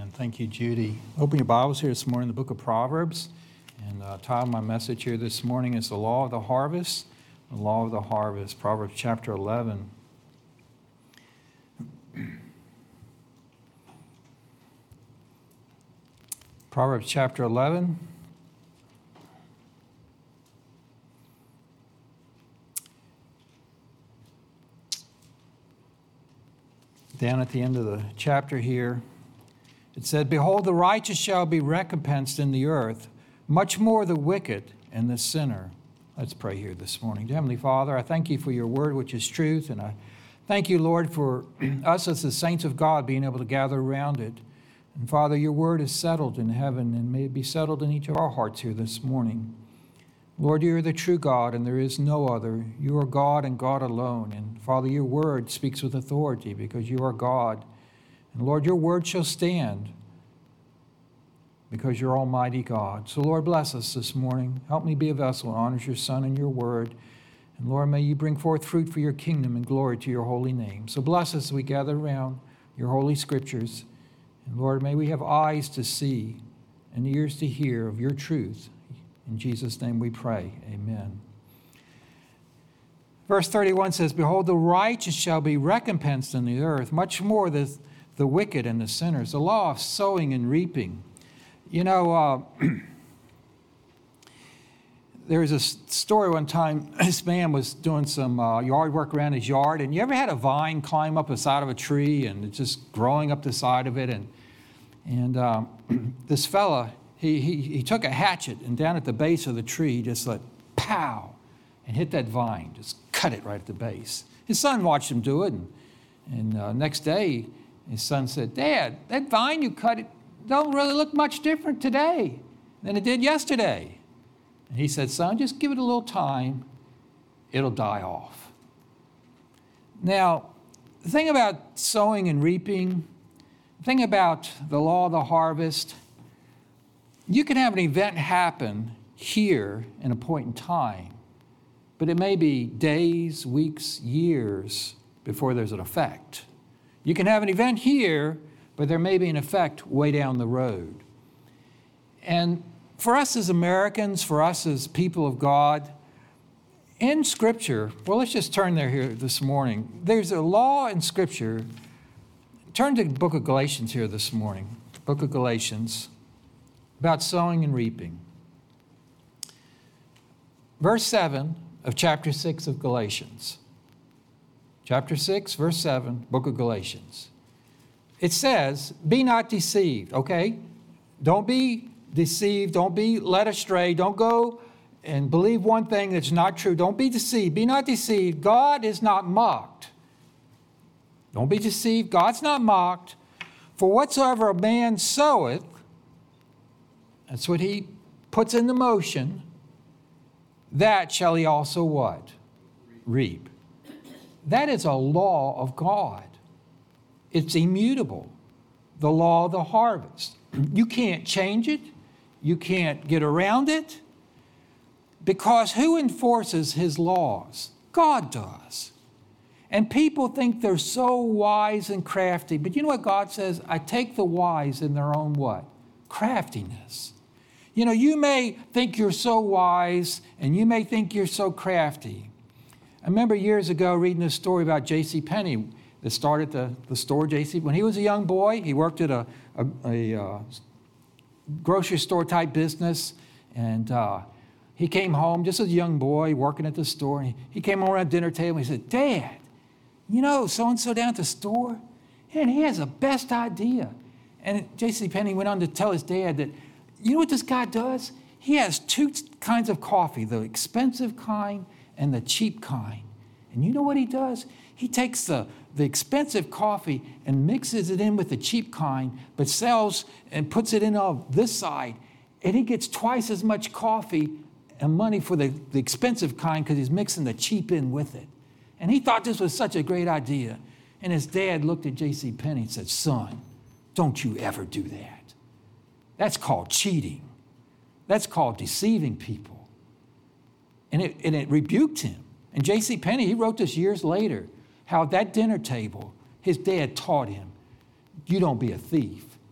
Thank you, Judy. Open your Bibles here this morning in the book of Proverbs. And the title of my message here this morning is The Law of the Harvest. The Law of the Harvest, Proverbs chapter 11. Proverbs chapter 11. Down at the end of the chapter here, it said, "Behold, the righteous shall be recompensed in the earth, much more the wicked and the sinner." Let's pray here this morning. Heavenly Father, I thank you for your word, which is truth, and I thank you, Lord, for us as the saints of God being able to gather around it. And Father, your word is settled in heaven, and may it be settled in each of our hearts here this morning. Lord, you are the true God, and there is no other. You are God and God alone. And Father, your word speaks with authority because you are God. And Lord, your word shall stand because you're Almighty God. So Lord, bless us this morning. Help me be a vessel that honors your Son and your word. And Lord, may you bring forth fruit for your kingdom and glory to your holy name. So bless us as we gather around your holy scriptures. And Lord, may we have eyes to see and ears to hear of your truth. In Jesus' name we pray. Amen. Verse 31 says, "Behold, the righteous shall be recompensed in the earth, much more the wicked and the sinners." The law of sowing and reaping. You know, there was a story one time, this man was doing some yard work around his yard, and you ever had a vine climb up the side of a tree and it's just growing up the side of it? And this fella, he took a hatchet and down at the base of the tree, he just like, pow, and hit that vine, just cut it right at the base. His son watched him do it, and next day, his son said, "Dad, that vine you cut, it don't really look much different today than it did yesterday." And he said, "Son, just give it a little time. It'll die off." Now, the thing about sowing and reaping, the thing about the law of the harvest, you can have an event happen here in a point in time, but it may be days, weeks, years before there's an effect. You can have an event here, but there may be an effect way down the road. And for us as Americans, for us as people of God, in Scripture, well, let's just turn there here this morning. There's a law in Scripture. Turn to the book of Galatians here this morning, book of Galatians, about sowing and reaping. Verse 7 of chapter 6 of Galatians. Chapter 6, verse 7, book of Galatians. It says, "Be not deceived," okay? Don't be deceived. Don't be led astray. Don't go and believe one thing that's not true. Don't be deceived. Be not deceived. God is not mocked. Don't be deceived. God's not mocked. For whatsoever a man soweth, that's what he puts into motion, that shall he also what? Reap. That is a law of God. It's immutable. The law of the harvest. You can't change it. You can't get around it. Because who enforces his laws? God does. And people think they're so wise and crafty. But you know what God says? I take the wise in their own what? Craftiness. You know, you may think you're so wise and you may think you're so crafty. I remember years ago reading this story about J.C. Penney that started the store J.C. When he was a young boy, he worked at a grocery store type business, and he came home just as a young boy working at the store. And he came home around the dinner table and he said, "Dad, you know so-and-so down at the store? And he has the best idea." And J.C. Penney went on to tell his dad that, you know what this guy does? He has two kinds of coffee, the expensive kind and the cheap kind. And you know what he does? He takes the expensive coffee and mixes it in with the cheap kind, but sells and puts it in on this side. And he gets twice as much coffee and money for the expensive kind because he's mixing the cheap in with it. And he thought this was such a great idea. And his dad looked at J.C. Penney and said, "Son, don't you ever do that. That's called cheating. That's called deceiving people." And it rebuked him. And J.C. Penney, he wrote this years later, how at that dinner table, his dad taught him, you don't be a thief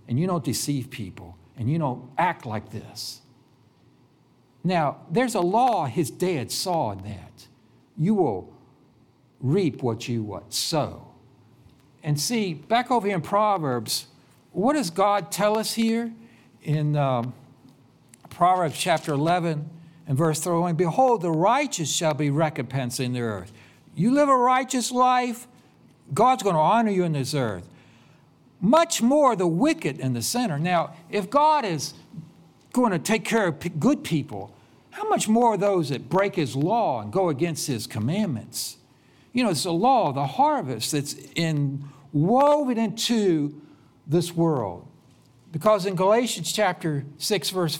and you don't deceive people, and you don't act like this. Now, there's a law his dad saw in that. You will reap what you sow. And see, back over here in Proverbs, what does God tell us here in Proverbs chapter 11 and verse 31? Behold, the righteous shall be recompensed in the earth. You live a righteous life, God's going to honor you in this earth. Much more the wicked and the sinner. Now, if God is going to take care of good people, how much more those that break his law and go against his commandments? You know, it's the law, the harvest that's woven into this world. Because in Galatians chapter 6, verse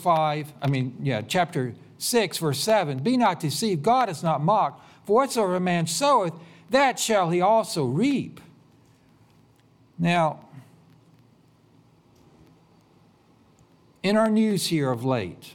7, be not deceived, God is not mocked. For whatsoever a man soweth, that shall he also reap. Now, in our news here of late,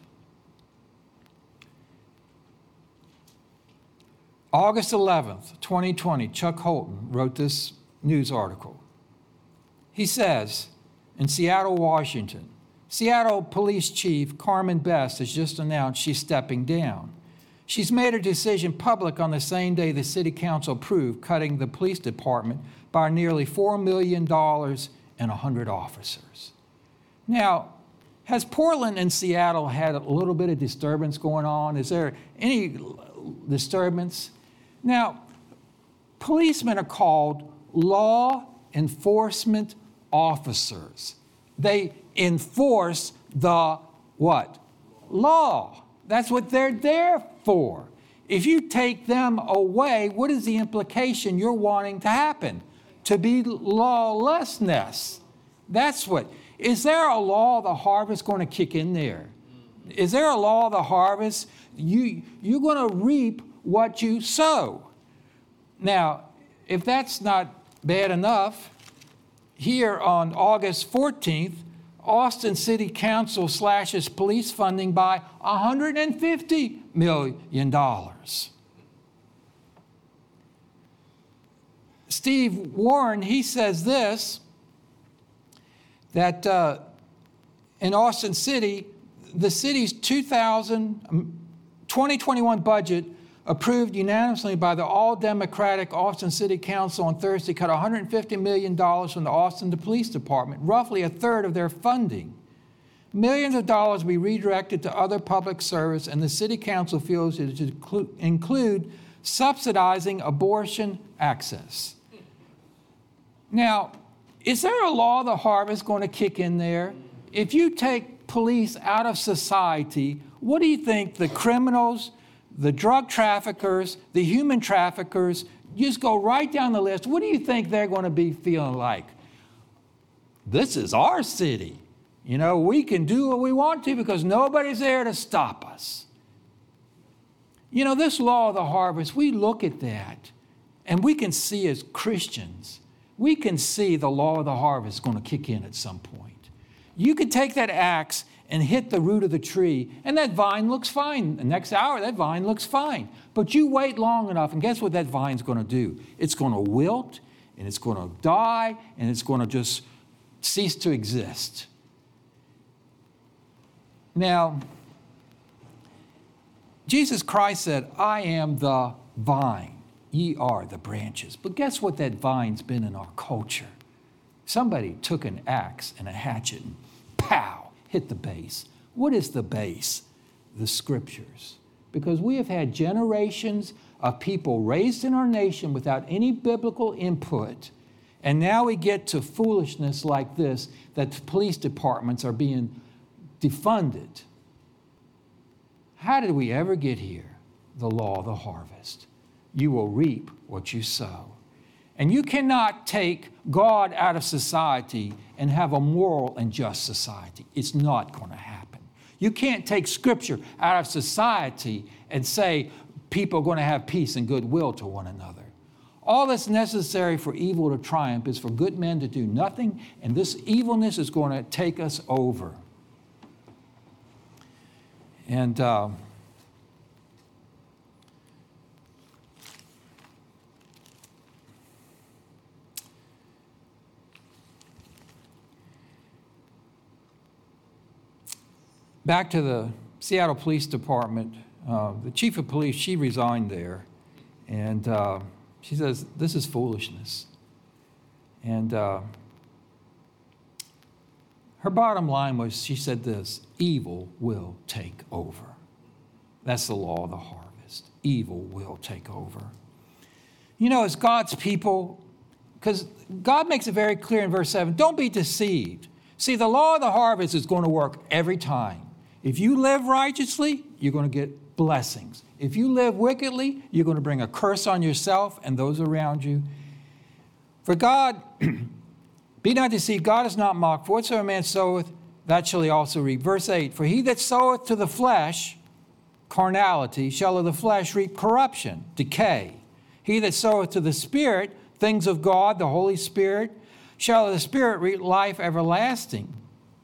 August 11th, 2020, Chuck Holton wrote this news article. He says, in Seattle, Washington, Seattle Police Chief Carmen Best has just announced she's stepping down. She's made her decision public on the same day the city council approved cutting the police department by nearly $4 million and 100 officers. Now, has Portland and Seattle had a little bit of disturbance going on? Is there any disturbance? Now, policemen are called law enforcement officers. They enforce the what? Law. That's what they're there for. If you take them away, what is the implication you're wanting to happen? To be lawlessness. That's what. Is there a law of the harvest going to kick in there? Is there a law of the harvest? You're going to reap what you sow. Now, if that's not bad enough, here on August 14th, Austin City Council slashes police funding by $150 million. Steve Warren, he says this, that in Austin City, the city's 2021 budget approved unanimously by the all-Democratic Austin City Council on Thursday, cut $150 million from the Austin Police Department, roughly a third of their funding. Millions of dollars will be redirected to other public service, and the City Council feels it should include subsidizing abortion access. Now, is there a law of the harvest going to kick in there? If you take police out of society, what do you think the criminals, the drug traffickers, the human traffickers, just go right down the list. What do you think they're going to be feeling like? This is our city. You know, we can do what we want to because nobody's there to stop us. You know, this law of the harvest, we look at that and we can see as Christians, we can see the law of the harvest going to kick in at some point. You could take that axe and hit the root of the tree, and that vine looks fine. The next hour, that vine looks fine. But you wait long enough, and guess what that vine's going to do? It's going to wilt, and it's going to die, and it's going to just cease to exist. Now, Jesus Christ said, I am the vine, ye are the branches. But guess what that vine's been in our culture? Somebody took an axe and a hatchet and pow! Hit the base. What is the base? The scriptures. Because we have had generations of people raised in our nation without any biblical input, and now we get to foolishness like this, that the police departments are being defunded. How did we ever get here? The law of the harvest. You will reap what you sow. And you cannot take God out of society and have a moral and just society. It's not going to happen. You can't take Scripture out of society and say people are going to have peace and goodwill to one another. All that's necessary for evil to triumph is for good men to do nothing, and this evilness is going to take us over. And back to the Seattle Police Department. The chief of police, she resigned there. And she says, this is foolishness. And her bottom line was, she said this: evil will take over. That's the law of the harvest. Evil will take over. You know, as God's people, because God makes it very clear in verse 7, don't be deceived. See, the law of the harvest is going to work every time. If you live righteously, you're going to get blessings. If you live wickedly, you're going to bring a curse on yourself and those around you. For God, be not deceived, God is not mocked. For whatsoever man soweth, that shall he also reap. Verse 8, for he that soweth to the flesh, carnality, shall of the flesh reap corruption, decay. He that soweth to the Spirit, things of God, the Holy Spirit, shall of the Spirit reap life everlasting.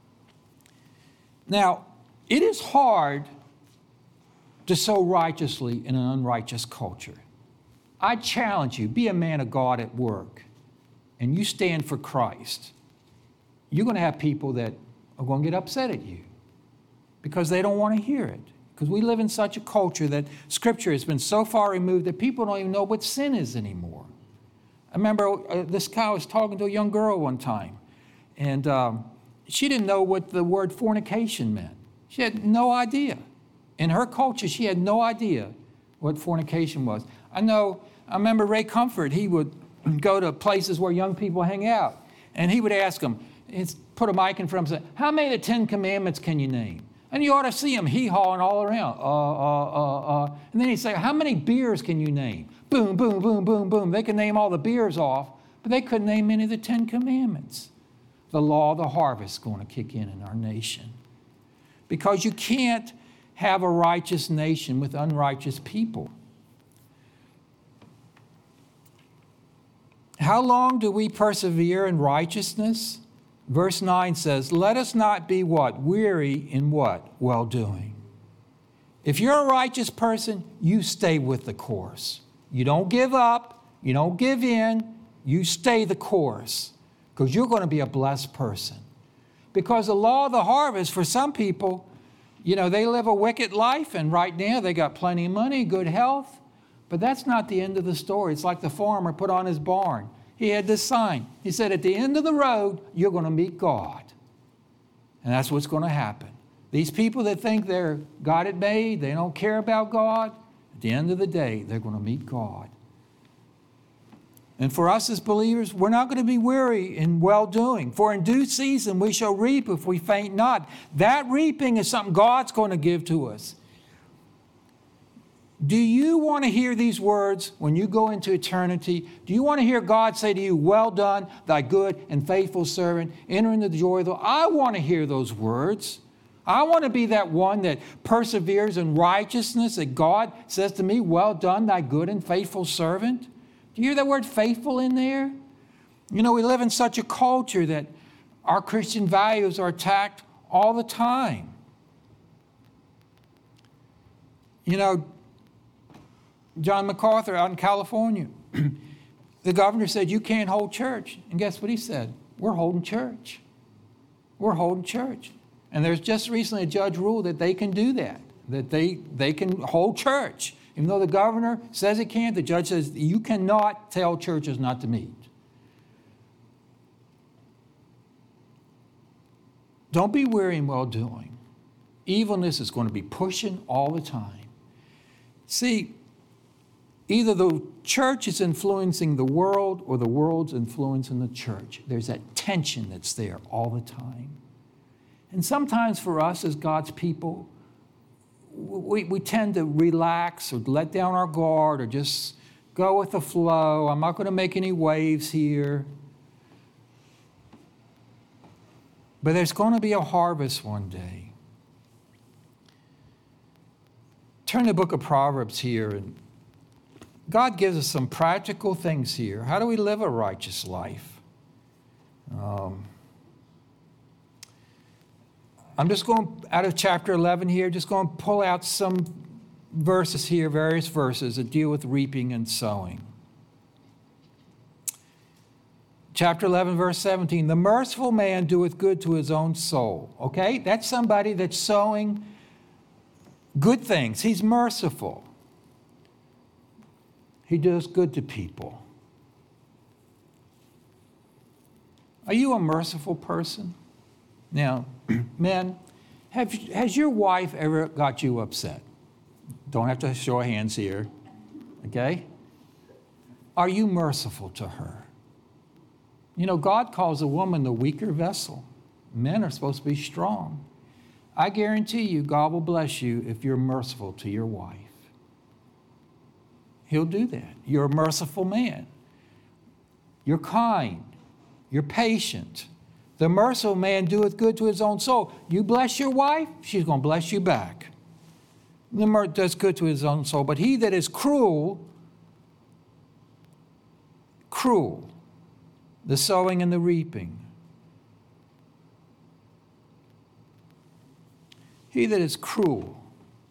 Now, it is hard to sow righteously in an unrighteous culture. I challenge you, be a man of God at work, and you stand for Christ. You're going to have people that are going to get upset at you because they don't want to hear it. Because we live in such a culture that Scripture has been so far removed that people don't even know what sin is anymore. I remember this guy was talking to a young girl one time, and she didn't know what the word fornication meant. She had no idea. In her culture, she had no idea what fornication was. I remember Ray Comfort, he would go to places where young people hang out, and he would ask them, he'd put a mic in front of them and say, how many of the 10 Commandments can you name? And you ought to see him hee-hawing all around. And then he'd say, how many beers can you name? Boom, boom, boom, boom, boom. They could name all the beers off, but they couldn't name any of the 10 Commandments. The law of the harvest is going to kick in our nation. Because you can't have a righteous nation with unrighteous people. How long do we persevere in righteousness? Verse 9 says, let us not be what? Weary in what? Well-doing. If you're a righteous person, you stay with the course. You don't give up. You don't give in. You stay the course because you're going to be a blessed person. Because the law of the harvest, for some people, you know, they live a wicked life, and right now they got plenty of money, good health, but that's not the end of the story. It's like the farmer put on his barn. He had this sign. He said, at the end of the road, you're going to meet God. And that's what's going to happen. These people that think they're God it made, they don't care about God, at the end of the day, they're going to meet God. And for us as believers, we're not going to be weary in well-doing. For in due season we shall reap if we faint not. That reaping is something God's going to give to us. Do you want to hear these words when you go into eternity? Do you want to hear God say to you, well done, thy good and faithful servant, enter into the joy of the Lord? I want to hear those words. I want to be that one that perseveres in righteousness, that God says to me, well done, thy good and faithful servant. Do you hear that word faithful in there? You know, we live in such a culture that our Christian values are attacked all the time. You know, John MacArthur out in California, the governor said, you can't hold church. And guess what he said? We're holding church. We're holding church. And there's just recently a judge ruled that they can do that they can hold church. Even though the governor says it can't, the judge says you cannot tell churches not to meet. Don't be weary in well-doing. Evilness is going to be pushing all the time. See, either the church is influencing the world or the world's influencing the church. There's that tension that's there all the time. And sometimes for us as God's people, we tend to relax or let down our guard or just go with the flow. I'm not going to make any waves here. But there's going to be a harvest one day. Turn to the book of Proverbs here, and God gives us some practical things here. How do we live a righteous life? I'm just going out of chapter 11 here, just going to pull out some verses here, various verses that deal with reaping and sowing. chapter 11, verse 17, the merciful man doeth good to his own soul. Okay? That's somebody that's sowing good things. He's merciful. He does good to people. Are you a merciful person? Now, men, has your wife ever got you upset? Don't have to show hands here, okay? Are you merciful to her? You know, God calls a woman the weaker vessel. Men are supposed to be strong. I guarantee you, God will bless you if you're merciful to your wife. He'll do that. You're a merciful man. You're kind. You're patient. The merciful man doeth good to his own soul. You bless your wife, she's going to bless you back. The merciful does good to his own soul. But he that is cruel, the sowing and the reaping. He that is cruel.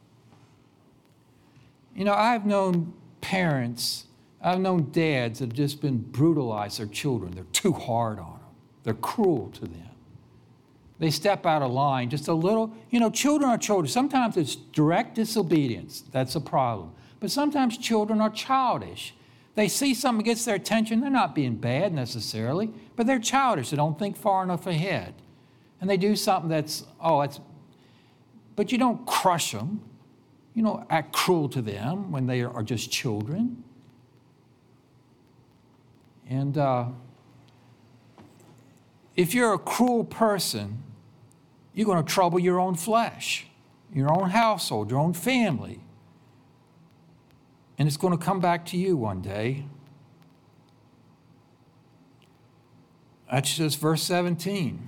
You know, I've known parents, I've known dads that have just been brutalized their children. They're too hard on them. They're cruel to them. They step out of line just a little. You know, children are children. Sometimes it's direct disobedience. That's a problem. But sometimes children are childish. They see something gets their attention. They're not being bad necessarily, but they're childish. They don't think far enough ahead. And they do something but you don't crush them. You don't act cruel to them when they are just children. And if you're a cruel person, you're going to trouble your own flesh, your own household, your own family. And it's going to come back to you one day. That's just verse 17.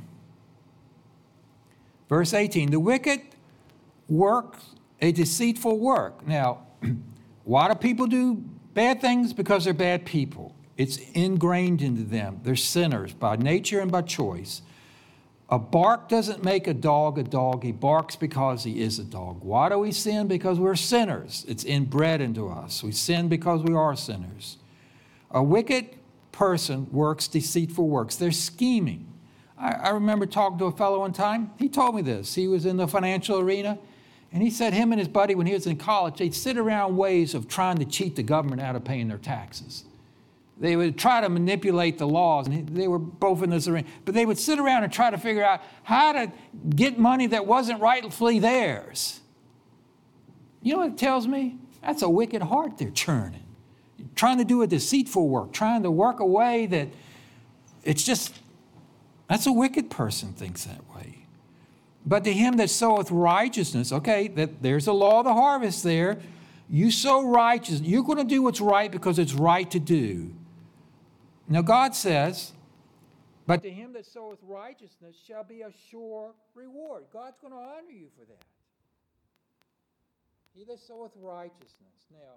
Verse 18, the wicked work a deceitful work. Now, why do people do bad things? Because they're bad people. It's ingrained into them. They're sinners by nature and by choice. A bark doesn't make a dog a dog. He barks because he is a dog. Why do we sin? Because we're sinners. It's inbred into us. We sin because we are sinners. A wicked person works deceitful works. They're scheming. I remember talking to a fellow one time. He told me this. He was in the financial arena, and he said him and his buddy, when he was in college, they'd sit around ways of trying to cheat the government out of paying their taxes. They would try to manipulate the laws, and they were both in this arena. But they would sit around and try to figure out how to get money that wasn't rightfully theirs. You know what it tells me? That's a wicked heart they're churning. Trying to do a deceitful work, trying to work a way that it's just, that's a wicked person thinks that way. But to him that soweth righteousness, okay, there's the law of the harvest there. You sow righteousness. You're going to do what's right because it's right to do. Now God says, but to him that soweth righteousness shall be a sure reward. God's going to honor you for that. He that soweth righteousness. Now,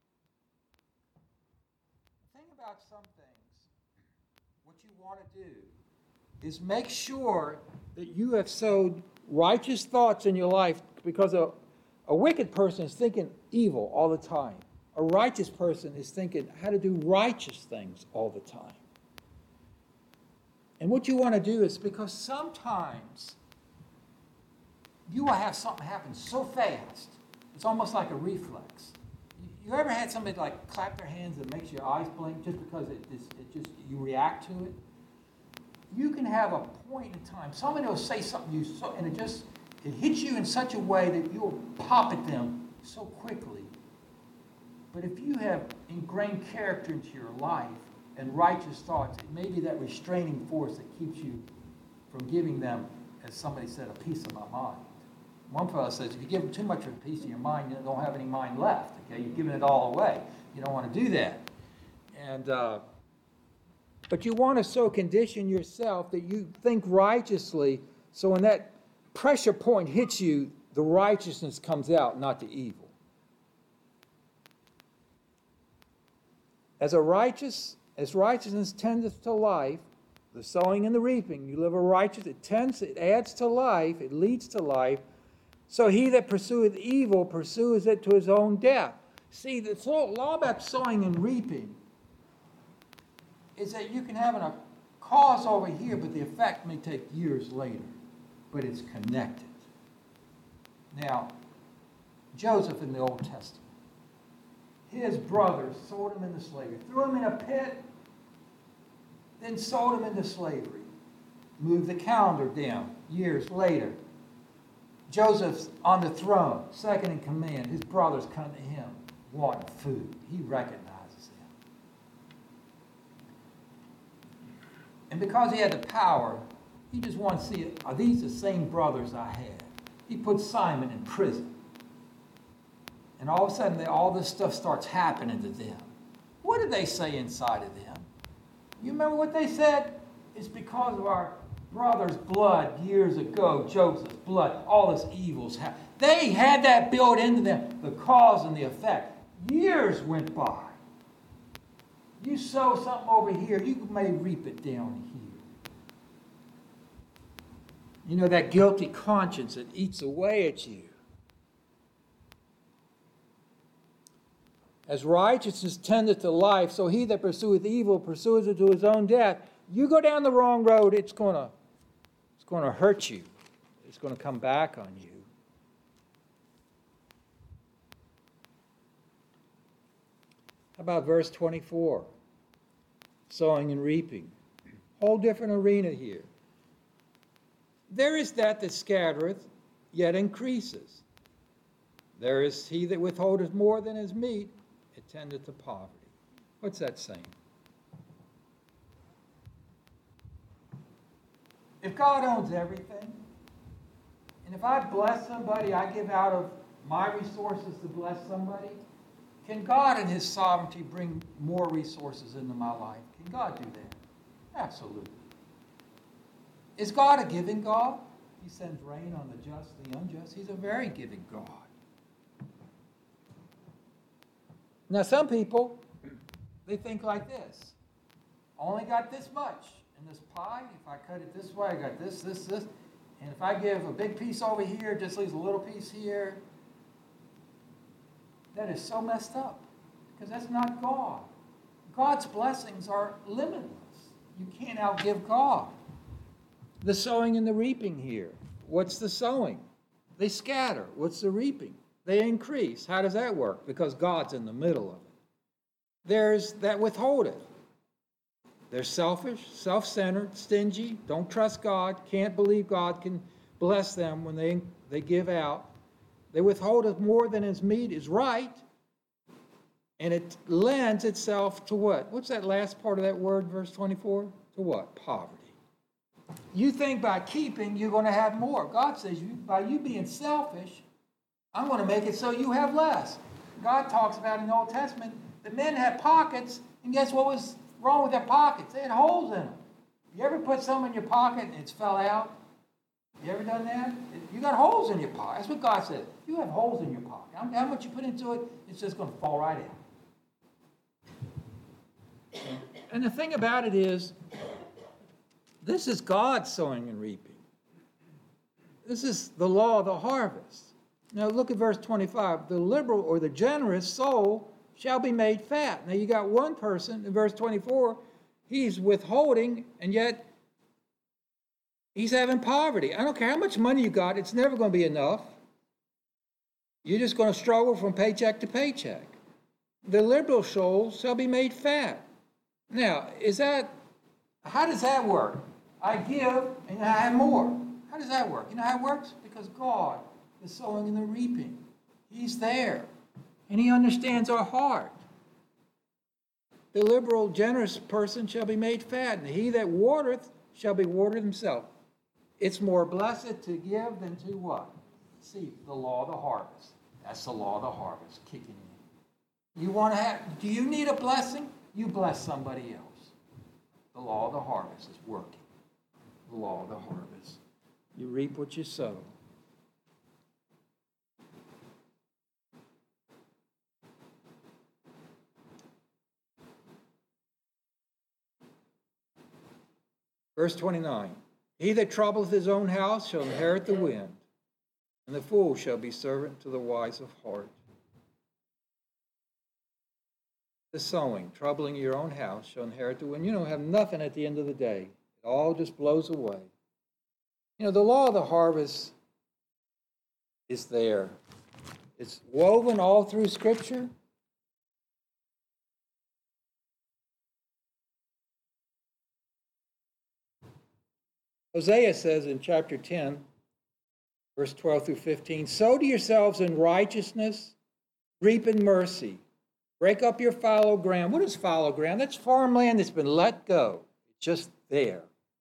the thing about some things, what you want to do is make sure that you have sowed righteous thoughts in your life, because a wicked person is thinking evil all the time. A righteous person is thinking how to do righteous things all the time. And what you want to do is, because sometimes you will have something happen so fast, it's almost like a reflex. You ever had somebody like clap their hands and makes your eyes blink just because you react to it? You can have a point in time. Somebody will say something and it hits you in such a way that you'll pop at them so quickly. But if you have ingrained character into your life and righteous thoughts, it may be that restraining force that keeps you from giving them, as somebody said, a piece of my mind. One fellow says, if you give them too much of a piece of your mind, you don't have any mind left. Okay, you're giving it all away. You don't want to do that. And but you want to so condition yourself that you think righteously, so when that pressure point hits you, the righteousness comes out, not the evil. As righteousness tendeth to life, the sowing and the reaping, you live a righteous, it adds to life, it leads to life. So he that pursueth evil pursues it to his own death. See, the law about sowing and reaping is that you can have a cause over here, but the effect may take years later, but it's connected. Now, Joseph in the Old Testament, his brothers sold him into slavery, threw him in a pit, then sold him into slavery. Move the calendar down years later. Joseph's on the throne, second in command. His brothers come to him wanting food. He recognizes them. And because he had the power, he just wants to see, are these the same brothers I had? He puts Simon in prison. And all of a sudden, all this stuff starts happening to them. What did they say inside of them? You remember what they said? It's because of our brother's blood years ago, Joseph's blood, all this evil's happened. They had that built into them, the cause and the effect. Years went by. You sow something over here, you may reap it down here. You know, that guilty conscience that eats away at you. As righteousness tendeth to life, so he that pursueth evil pursueth it to his own death. You go down the wrong road, it's going to hurt you. It's going to come back on you. How about verse 24? Sowing and reaping. Whole different arena here. There is that scattereth, yet increases. There is he that withholdeth more than is meet, it tendeth to poverty. What's that saying? If God owns everything, and if I bless somebody, I give out of my resources to bless somebody, can God in his sovereignty bring more resources into my life? Can God do that? Absolutely. Is God a giving God? He sends rain on the just and the unjust. He's a very giving God. Now, some people, they think like this. I only got this much in this pie. If I cut it this way, I got this. And if I give a big piece over here, it just leaves a little piece here. That is so messed up. Because that's not God. God's blessings are limitless. You can't outgive God. The sowing and the reaping here. What's the sowing? They scatter. What's the reaping? They increase. How does that work? Because God's in the middle of it. There's that withholdeth. They're selfish, self-centered, stingy, don't trust God, can't believe God can bless them when they give out. They withholdeth more than is meet is right. And it lends itself to what? What's that last part of that word, verse 24? To what? Poverty. You think by keeping you're going to have more. God says by you being selfish, I'm going to make it so you have less. God talks about in the Old Testament that men had pockets, and guess what was wrong with their pockets? They had holes in them. You ever put something in your pocket and it's fell out? You ever done that? You got holes in your pocket. That's what God said. You have holes in your pocket. How much you put into it, it's just going to fall right out. And the thing about it is, this is God sowing and reaping. This is the law of the harvest. Now look at verse 25. The liberal or the generous soul shall be made fat. Now you got one person in verse 24, he's withholding, and yet he's having poverty. I don't care how much money you got, it's never going to be enough. You're just going to struggle from paycheck to paycheck. The liberal soul shall be made fat. Now, how does that work? I give and I have more. How does that work? You know how it works? Because God is sowing and the reaping. He's there. And he understands our heart. The liberal, generous person shall be made fat, and he that watereth shall be watered himself. It's more blessed to give than to what? See, the law of the harvest. That's the law of the harvest kicking in. Do you need a blessing? You bless somebody else. The law of the harvest is working. The law of the harvest. You reap what you sow. Verse 29. He that troubleth his own house shall inherit the wind, and the fool shall be servant to the wise of heart. the sowing, troubling your own house, shall inherit the wind. You don't have nothing at the end of the day. It all just blows away. You know, the law of the harvest is there. It's woven all through Scripture. Hosea says in chapter 10, verse 12 through 15, sow to yourselves in righteousness, reap in mercy. Break up your fallow ground. What is fallow ground? That's farmland that's been let go. It's just there.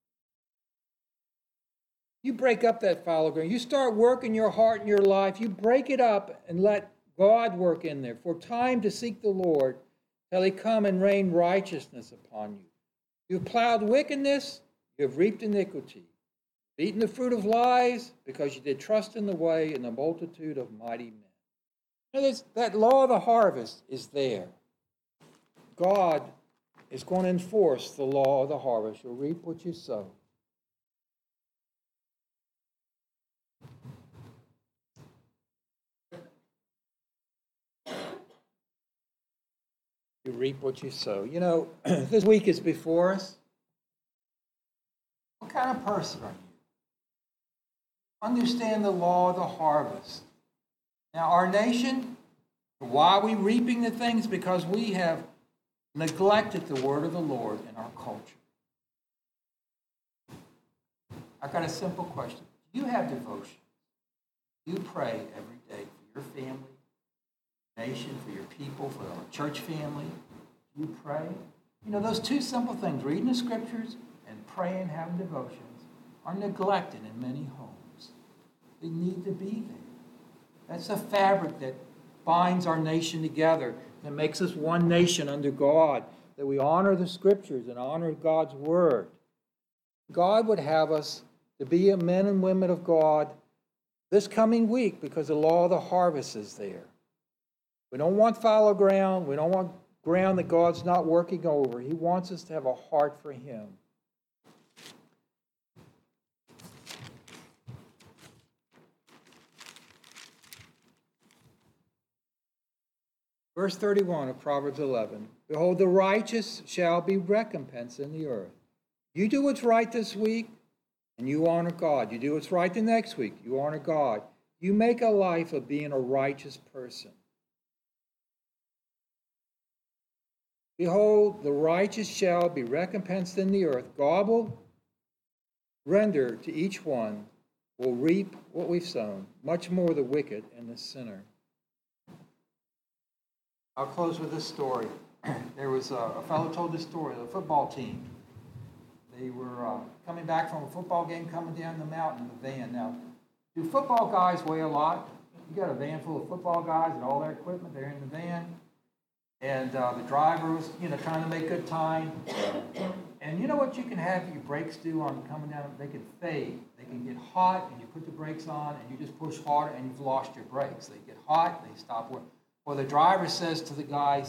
You break up that fallow ground. You start working your heart and your life. You break it up and let God work in there. For time to seek the Lord till he come and rain righteousness upon you. You have plowed wickedness, you have reaped iniquity. Eaten the fruit of lies because you did trust in the way and the multitude of mighty men. You know, that law of the harvest is there. God is going to enforce the law of the harvest. You'll reap what you sow. You reap what you sow. You know, this week is before us. What kind of person are you? Understand the law of the harvest. Now, our nation, why are we reaping the things? Because we have neglected the word of the Lord in our culture. I've got a simple question. Do you have devotion? Do you pray every day for your family, nation, for your people, for our church family? Do you pray? You know, those two simple things, reading the scriptures and praying, having devotions, are neglected in many homes. They need to be there. That's the fabric that binds our nation together, that makes us one nation under God, that we honor the scriptures and honor God's word. God would have us to be men and women of God this coming week because the law of the harvest is there. We don't want fallow ground. We don't want ground that God's not working over. He wants us to have a heart for him. Verse 31 of Proverbs 11, behold, the righteous shall be recompensed in the earth. You do what's right this week, and you honor God. You do what's right the next week, you honor God. You make a life of being a righteous person. Behold, the righteous shall be recompensed in the earth. God will render to each one, will reap what we've sown, much more the wicked and the sinner. I'll close with this story. There was a fellow told this story, the football team. They were coming back from a football game, coming down the mountain in the van. Now, do football guys weigh a lot? You got a van full of football guys and all their equipment. They're in the van. And the driver was, trying to make good time. And you know what you can have your brakes do on coming down? They can fade. They can get hot, and you put the brakes on, and you just push harder, and you've lost your brakes. They get hot, they stop working. Well, the driver says to the guys,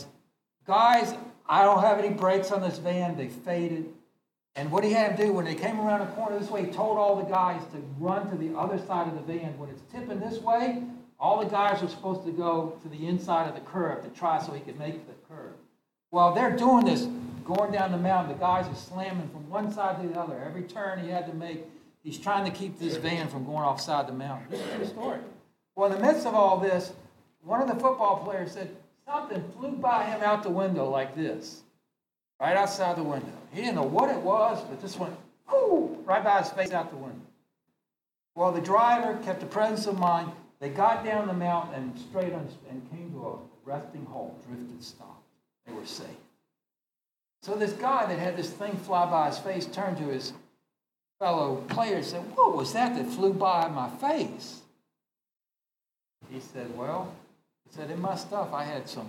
I don't have any brakes on this van. They faded. And what he had them do, when they came around the corner this way, he told all the guys to run to the other side of the van. When it's tipping this way, all the guys were supposed to go to the inside of the curve to try so he could make the curve. Well, they're doing this, going down the mountain. The guys are slamming from one side to the other. Every turn he had to make, he's trying to keep this van from going offside the mountain. This is a true story. Well, in the midst of all this, one of the football players said something flew by him out the window like this, right outside the window. He didn't know what it was, but this went, whoo, right by his face out the window. Well, the driver kept the presence of mind. They got down the mountain and straight on and came to a resting halt, drifted, stopped. They were safe. So this guy that had this thing fly by his face turned to his fellow player and said, what was that flew by my face? He said, in my stuff, I had some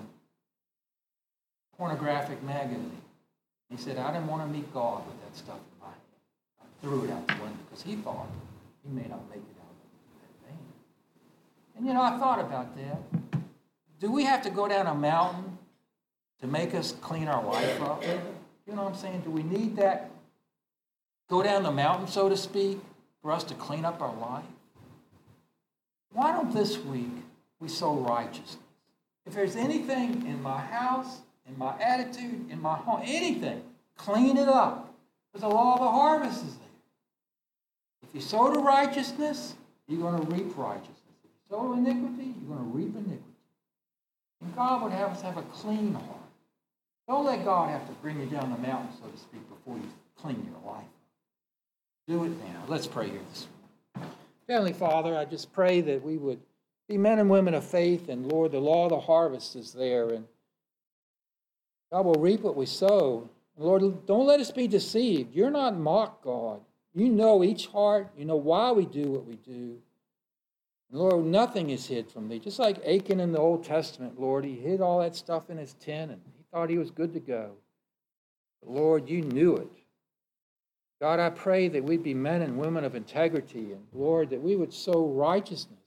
pornographic magazine. He said, I didn't want to meet God with that stuff in my hand. I threw it out the window because he thought he may not make it out of that van. And I thought about that. Do we have to go down a mountain to make us clean our life up? You know what I'm saying? Do we need that? Go down the mountain, so to speak, for us to clean up our life? Why don't this week we sow righteousness? If there's anything in my house, in my attitude, in my home, anything. Clean it up. Because the law of the harvest is there. If you sow to righteousness, you're going to reap righteousness. If you sow to iniquity, you're going to reap iniquity. And God would have us have a clean heart. Don't let God have to bring you down the mountain, so to speak, before you clean your life. Do it now. Let's pray here this morning. Heavenly Father, I just pray that we would be men and women of faith, and Lord, the law of the harvest is there, and God will reap what we sow. And Lord, don't let us be deceived. You're not mocked, God. You know each heart. You know why we do what we do. And Lord, nothing is hid from thee. Just like Achan in the Old Testament, Lord, he hid all that stuff in his tent, and he thought he was good to go. But Lord, you knew it. God, I pray that we'd be men and women of integrity, and Lord, that we would sow righteousness